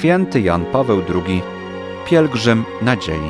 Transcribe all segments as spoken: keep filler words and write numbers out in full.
Święty Jan Paweł drugi, pielgrzym nadziei.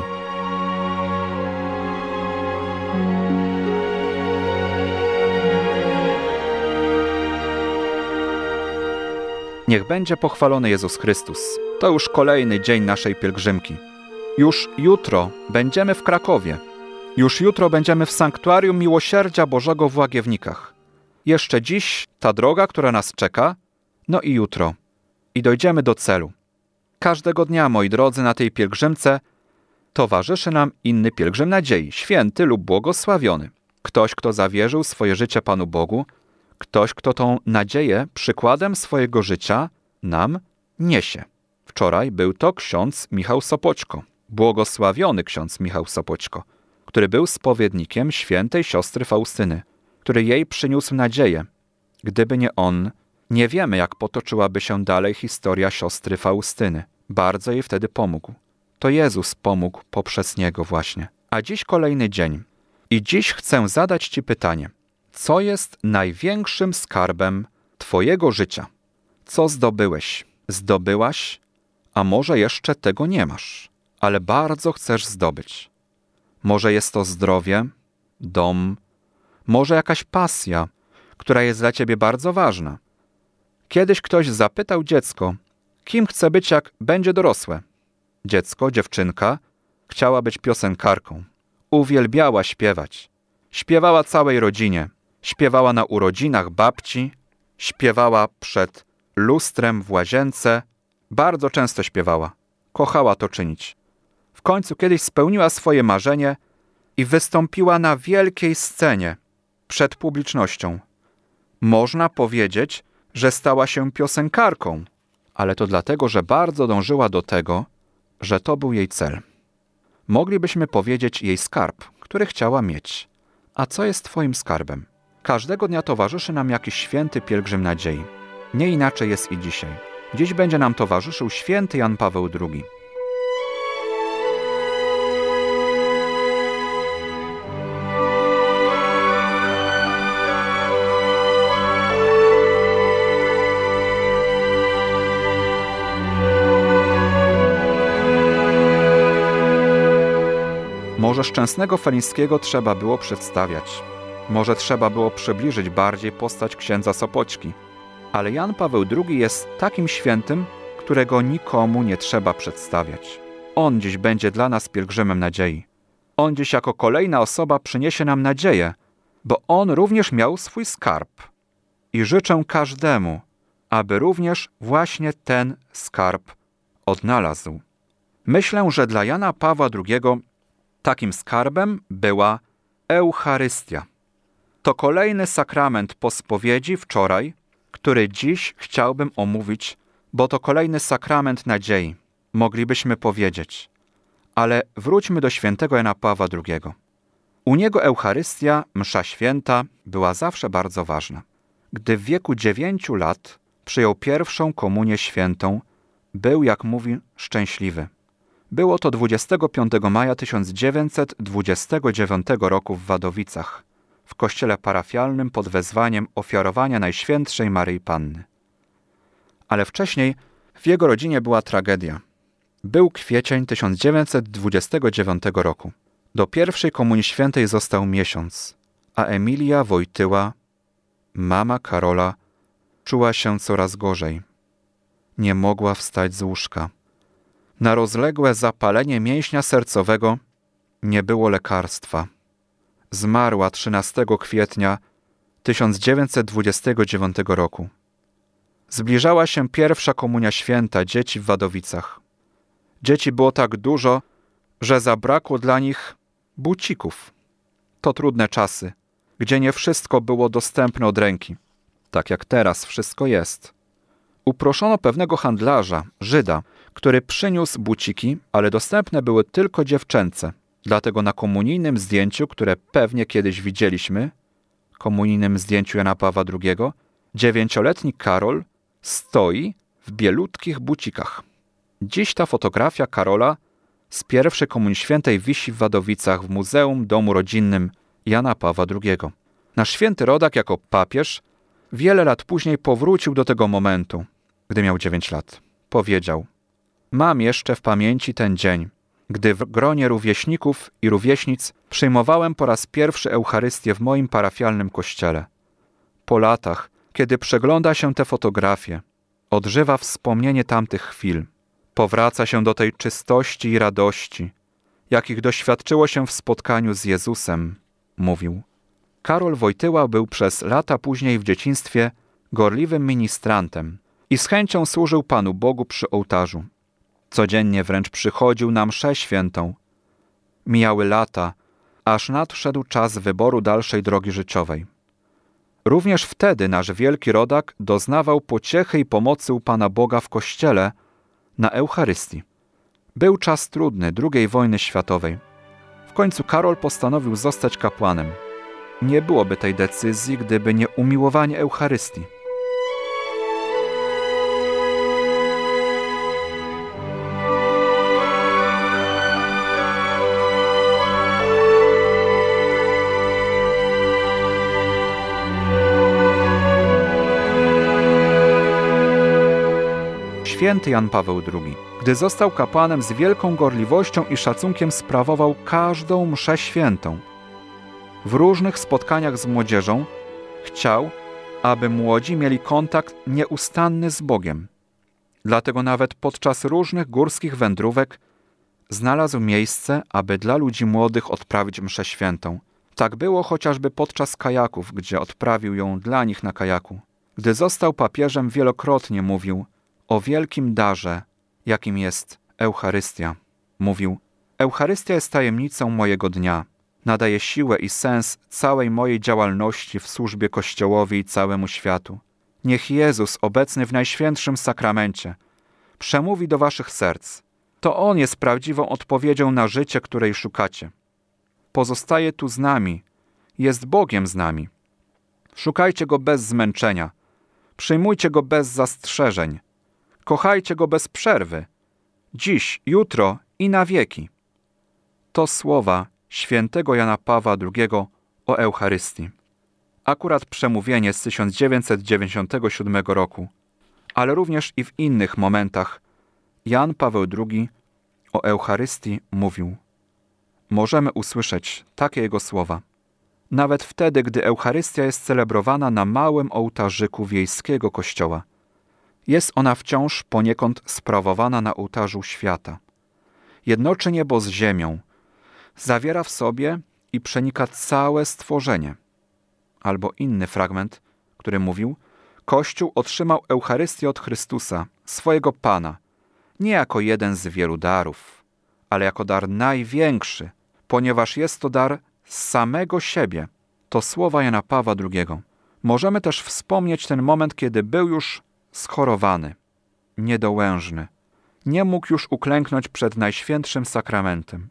Niech będzie pochwalony Jezus Chrystus. To już kolejny dzień naszej pielgrzymki. Już jutro będziemy w Krakowie. Już jutro będziemy w Sanktuarium Miłosierdzia Bożego w Łagiewnikach. Jeszcze dziś ta droga, która nas czeka, no i jutro. I dojdziemy do celu. Każdego dnia, moi drodzy, na tej pielgrzymce towarzyszy nam inny pielgrzym nadziei, święty lub błogosławiony. Ktoś, kto zawierzył swoje życie Panu Bogu, ktoś, kto tą nadzieję przykładem swojego życia nam niesie. Wczoraj był to ksiądz Michał Sopoćko, błogosławiony ksiądz Michał Sopoćko, który był spowiednikiem świętej siostry Faustyny, który jej przyniósł nadzieję. Gdyby nie on, nie wiemy, jak potoczyłaby się dalej historia siostry Faustyny. Bardzo jej wtedy pomógł. To Jezus pomógł poprzez niego właśnie. A dziś kolejny dzień. I dziś chcę zadać Ci pytanie. Co jest największym skarbem Twojego życia? Co zdobyłeś? Zdobyłaś? A może jeszcze tego nie masz, ale bardzo chcesz zdobyć. Może jest to zdrowie, dom, może jakaś pasja, która jest dla Ciebie bardzo ważna. Kiedyś ktoś zapytał dziecko, kim chce być, jak będzie dorosłe. Dziecko, dziewczynka, chciała być piosenkarką. Uwielbiała śpiewać. Śpiewała całej rodzinie. Śpiewała na urodzinach babci. Śpiewała przed lustrem w łazience. Bardzo często śpiewała. Kochała to czynić. W końcu kiedyś spełniła swoje marzenie i wystąpiła na wielkiej scenie przed publicznością. Można powiedzieć, że stała się piosenkarką, ale to dlatego, że bardzo dążyła do tego, że to był jej cel. Moglibyśmy powiedzieć jej skarb, który chciała mieć. A co jest Twoim skarbem? Każdego dnia towarzyszy nam jakiś święty pielgrzym nadziei. Nie inaczej jest i dzisiaj. Dziś będzie nam towarzyszył święty Jan Paweł drugi. Może Szczęsnego Felińskiego trzeba było przedstawiać. Może trzeba było przybliżyć bardziej postać księdza Sopoćki. Ale Jan Paweł drugi jest takim świętym, którego nikomu nie trzeba przedstawiać. On dziś będzie dla nas pielgrzymem nadziei. On dziś jako kolejna osoba przyniesie nam nadzieję, bo on również miał swój skarb. I życzę każdemu, aby również właśnie ten skarb odnalazł. Myślę, że dla Jana Pawła drugiego takim skarbem była Eucharystia. To kolejny sakrament po spowiedzi wczoraj, który dziś chciałbym omówić, bo to kolejny sakrament nadziei, moglibyśmy powiedzieć. Ale wróćmy do świętego Jana Pawła drugiego. U niego Eucharystia, msza święta, była zawsze bardzo ważna. Gdy w wieku dziewięciu lat przyjął pierwszą komunię świętą, był, jak mówi, szczęśliwy. Było to dwudziestego piątego maja tysiąc dziewięćset dwudziestego dziewiątego roku w Wadowicach, w kościele parafialnym pod wezwaniem ofiarowania Najświętszej Maryi Panny. Ale wcześniej w jego rodzinie była tragedia. Był kwiecień tysiąc dziewięćset dwudziestego dziewiątego roku. Do pierwszej komunii świętej został miesiąc, a Emilia Wojtyła, mama Karola, czuła się coraz gorzej. Nie mogła wstać z łóżka. Na rozległe zapalenie mięśnia sercowego nie było lekarstwa. Zmarła trzynastego kwietnia tysiąc dziewięćset dwudziestego dziewiątego roku. Zbliżała się pierwsza komunia święta dzieci w Wadowicach. Dzieci było tak dużo, że zabrakło dla nich bucików. To trudne czasy, gdzie nie wszystko było dostępne od ręki, tak jak teraz wszystko jest. Uproszono pewnego handlarza, Żyda, który przyniósł buciki, ale dostępne były tylko dziewczęce. Dlatego na komunijnym zdjęciu, które pewnie kiedyś widzieliśmy, komunijnym zdjęciu Jana Pawła drugiego, dziewięcioletni Karol stoi w bielutkich bucikach. Dziś ta fotografia Karola z pierwszej komunii świętej wisi w Wadowicach w Muzeum Domu Rodzinnym Jana Pawła drugiego. Nasz święty rodak jako papież wiele lat później powrócił do tego momentu, gdy miał dziewięć lat. Powiedział: Mam jeszcze w pamięci ten dzień, gdy w gronie rówieśników i rówieśnic przyjmowałem po raz pierwszy Eucharystię w moim parafialnym kościele. Po latach, kiedy przegląda się te fotografie, odżywa wspomnienie tamtych chwil. Powraca się do tej czystości i radości, jakich doświadczyło się w spotkaniu z Jezusem, mówił. Karol Wojtyła był przez lata później w dzieciństwie gorliwym ministrantem i z chęcią służył Panu Bogu przy ołtarzu. Codziennie wręcz przychodził na mszę świętą. Mijały lata, aż nadszedł czas wyboru dalszej drogi życiowej. Również wtedy nasz wielki rodak doznawał pociechy i pomocy u Pana Boga w Kościele na Eucharystii. Był czas trudny drugiej wojny światowej. W końcu Karol postanowił zostać kapłanem. Nie byłoby tej decyzji, gdyby nie umiłowanie Eucharystii. Święty Jan Paweł drugi, gdy został kapłanem, z wielką gorliwością i szacunkiem sprawował każdą mszę świętą. W różnych spotkaniach z młodzieżą chciał, aby młodzi mieli kontakt nieustanny z Bogiem. Dlatego nawet podczas różnych górskich wędrówek znalazł miejsce, aby dla ludzi młodych odprawić mszę świętą. Tak było chociażby podczas kajaków, gdzie odprawił ją dla nich na kajaku. Gdy został papieżem, wielokrotnie mówił o wielkim darze, jakim jest Eucharystia. Mówił: Eucharystia jest tajemnicą mojego dnia. Nadaje siłę i sens całej mojej działalności w służbie Kościołowi i całemu światu. Niech Jezus, obecny w Najświętszym Sakramencie, przemówi do waszych serc. To On jest prawdziwą odpowiedzią na życie, której szukacie. Pozostaje tu z nami, jest Bogiem z nami. Szukajcie Go bez zmęczenia, przyjmujcie Go bez zastrzeżeń, kochajcie Go bez przerwy, dziś, jutro i na wieki. To słowa świętego Jana Pawła drugiego o Eucharystii. Akurat przemówienie z tysiąc dziewięćset dziewięćdziesiątego siódmego roku, ale również i w innych momentach Jan Paweł drugi o Eucharystii mówił. Możemy usłyszeć takie jego słowa. Nawet wtedy, gdy Eucharystia jest celebrowana na małym ołtarzyku wiejskiego kościoła, jest ona wciąż poniekąd sprawowana na ołtarzu świata. Jednoczy niebo z ziemią, zawiera w sobie i przenika całe stworzenie. Albo inny fragment, który mówił: Kościół otrzymał Eucharystię od Chrystusa, swojego Pana, nie jako jeden z wielu darów, ale jako dar największy, ponieważ jest to dar z samego siebie. To słowa Jana Pawła drugiego. Możemy też wspomnieć ten moment, kiedy był już schorowany, niedołężny. Nie mógł już uklęknąć przed Najświętszym Sakramentem.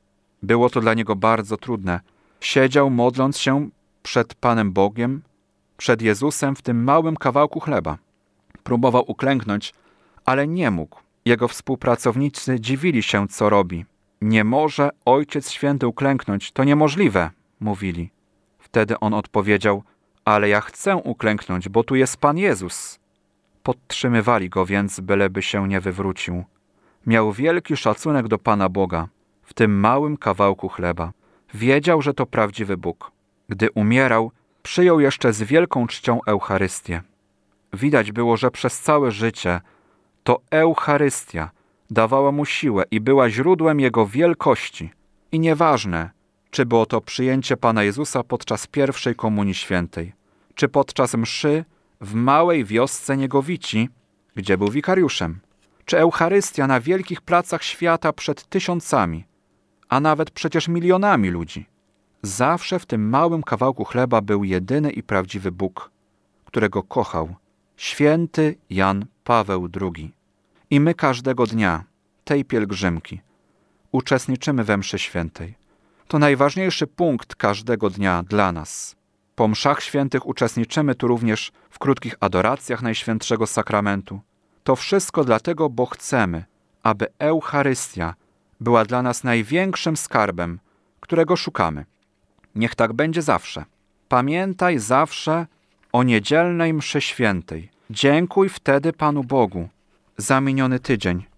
Było to dla niego bardzo trudne. Siedział, modląc się przed Panem Bogiem, przed Jezusem w tym małym kawałku chleba. Próbował uklęknąć, ale nie mógł. Jego współpracownicy dziwili się, co robi. Nie może Ojciec Święty uklęknąć, to niemożliwe, mówili. Wtedy on odpowiedział: ale ja chcę uklęknąć, bo tu jest Pan Jezus. Podtrzymywali go więc, byleby się nie wywrócił. Miał wielki szacunek do Pana Boga w tym małym kawałku chleba. Wiedział, że to prawdziwy Bóg. Gdy umierał, przyjął jeszcze z wielką czcią Eucharystię. Widać było, że przez całe życie to Eucharystia dawała mu siłę i była źródłem jego wielkości. I nieważne, czy było to przyjęcie Pana Jezusa podczas pierwszej Komunii Świętej, czy podczas mszy w małej wiosce Niegowici, gdzie był wikariuszem, czy Eucharystia na wielkich placach świata przed tysiącami, a nawet przecież milionami ludzi. Zawsze w tym małym kawałku chleba był jedyny i prawdziwy Bóg, którego kochał święty Jan Paweł drugi. I my każdego dnia tej pielgrzymki uczestniczymy we mszy świętej. To najważniejszy punkt każdego dnia dla nas. Po mszach świętych uczestniczymy tu również w krótkich adoracjach Najświętszego Sakramentu. To wszystko dlatego, bo chcemy, aby Eucharystia była dla nas największym skarbem, którego szukamy. Niech tak będzie zawsze. Pamiętaj zawsze o niedzielnej mszy świętej. Dziękuj wtedy Panu Bogu za miniony tydzień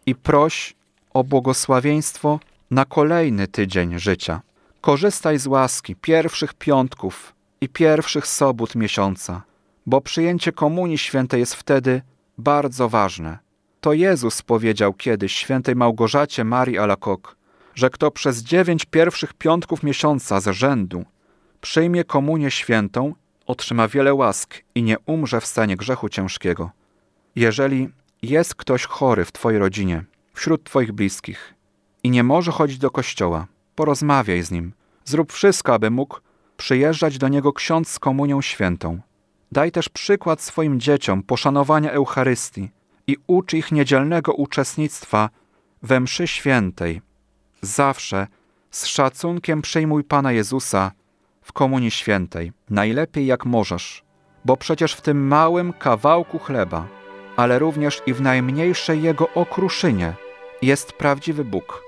i proś o błogosławieństwo na kolejny tydzień życia. Korzystaj z łaski pierwszych piątków i pierwszych sobót miesiąca, bo przyjęcie Komunii Świętej jest wtedy bardzo ważne. To Jezus powiedział kiedyś świętej Małgorzacie Marii Alacoque, że kto przez dziewięć pierwszych piątków miesiąca z rzędu przyjmie Komunię Świętą, otrzyma wiele łask i nie umrze w stanie grzechu ciężkiego. Jeżeli jest ktoś chory w twojej rodzinie, wśród twoich bliskich i nie może chodzić do kościoła, porozmawiaj z nim. Zrób wszystko, aby mógł przyjeżdżać do niego ksiądz z Komunią Świętą. Daj też przykład swoim dzieciom poszanowania Eucharystii i ucz ich niedzielnego uczestnictwa we mszy świętej. Zawsze z szacunkiem przyjmuj Pana Jezusa w Komunii Świętej, najlepiej jak możesz, bo przecież w tym małym kawałku chleba, ale również i w najmniejszej Jego okruszynie jest prawdziwy Bóg.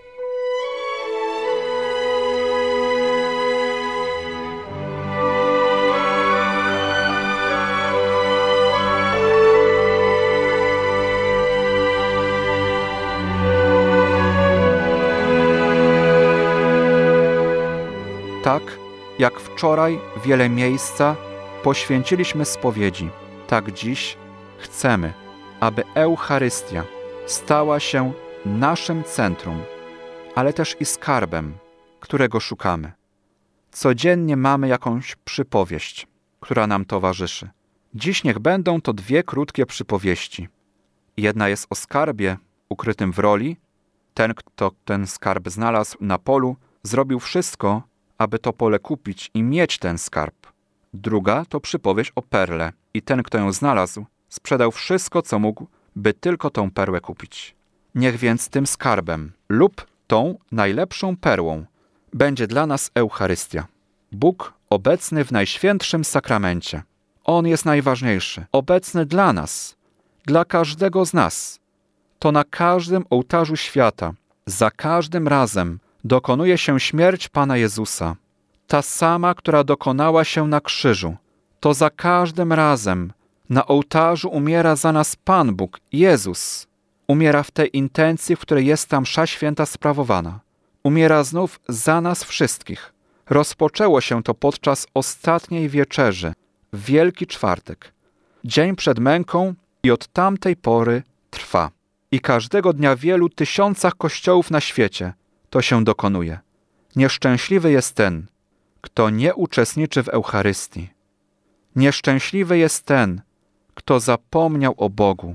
Tak jak wczoraj wiele miejsca poświęciliśmy spowiedzi, tak dziś chcemy, aby Eucharystia stała się naszym centrum, ale też i skarbem, którego szukamy. Codziennie mamy jakąś przypowieść, która nam towarzyszy. Dziś niech będą to dwie krótkie przypowieści. Jedna jest o skarbie ukrytym w roli. Ten, kto ten skarb znalazł na polu, zrobił wszystko, aby to pole kupić i mieć ten skarb. Druga to przypowieść o perle i ten, kto ją znalazł, sprzedał wszystko, co mógł, by tylko tą perłę kupić. Niech więc tym skarbem lub tą najlepszą perłą będzie dla nas Eucharystia. Bóg obecny w Najświętszym Sakramencie. On jest najważniejszy, obecny dla nas, dla każdego z nas. To na każdym ołtarzu świata, za każdym razem dokonuje się śmierć Pana Jezusa. Ta sama, która dokonała się na krzyżu. To za każdym razem na ołtarzu umiera za nas Pan Bóg, Jezus. Umiera w tej intencji, w której jest ta msza święta sprawowana. Umiera znów za nas wszystkich. Rozpoczęło się to podczas ostatniej wieczerzy, w Wielki Czwartek. Dzień przed męką i od tamtej pory trwa. I każdego dnia w wielu tysiącach kościołów na świecie to się dokonuje. Nieszczęśliwy jest ten, kto nie uczestniczy w Eucharystii. Nieszczęśliwy jest ten, kto zapomniał o Bogu,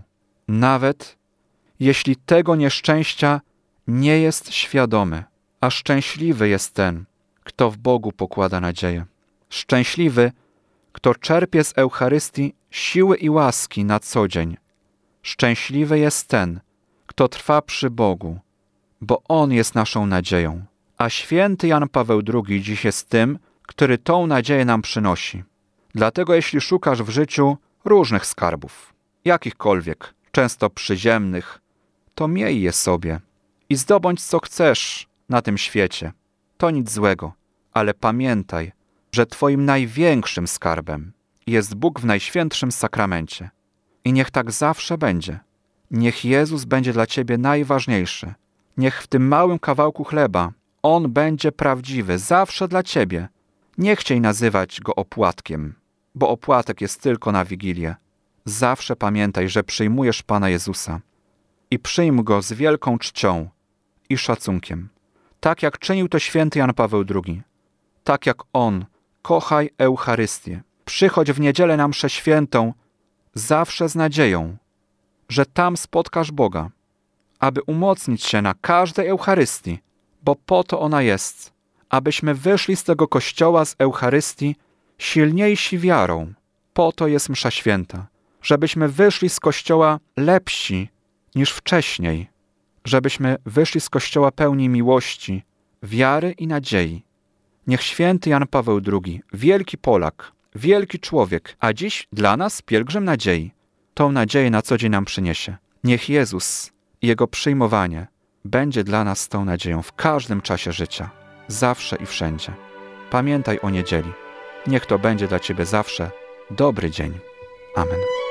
nawet jeśli tego nieszczęścia nie jest świadomy. A szczęśliwy jest ten, kto w Bogu pokłada nadzieję. Szczęśliwy, kto czerpie z Eucharystii siły i łaski na co dzień. Szczęśliwy jest ten, kto trwa przy Bogu, bo On jest naszą nadzieją. A święty Jan Paweł drugi dziś jest tym, który tą nadzieję nam przynosi. Dlatego jeśli szukasz w życiu różnych skarbów, jakichkolwiek, często przyziemnych, to miej je sobie i zdobądź co chcesz na tym świecie. To nic złego, ale pamiętaj, że Twoim największym skarbem jest Bóg w Najświętszym Sakramencie. I niech tak zawsze będzie. Niech Jezus będzie dla Ciebie najważniejszy. Niech w tym małym kawałku chleba On będzie prawdziwy, zawsze dla Ciebie. Nie chciej nazywać Go opłatkiem, bo opłatek jest tylko na Wigilię. Zawsze pamiętaj, że przyjmujesz Pana Jezusa i przyjm Go z wielką czcią i szacunkiem. Tak jak czynił to święty Jan Paweł drugi. Tak jak On, kochaj Eucharystię. Przychodź w niedzielę na mszę świętą zawsze z nadzieją, że tam spotkasz Boga, aby umocnić się na każdej Eucharystii, bo po to ona jest, abyśmy wyszli z tego kościoła z Eucharystii silniejsi wiarą. Po to jest msza święta, żebyśmy wyszli z kościoła lepsi niż wcześniej, żebyśmy wyszli z kościoła pełni miłości, wiary i nadziei. Niech święty Jan Paweł drugi, wielki Polak, wielki człowiek, a dziś dla nas pielgrzym nadziei, tą nadzieję na co dzień nam przyniesie. Niech Jezus i Jego przyjmowanie będzie dla nas tą nadzieją w każdym czasie życia, zawsze i wszędzie. Pamiętaj o niedzieli. Niech to będzie dla Ciebie zawsze dobry dzień. Amen.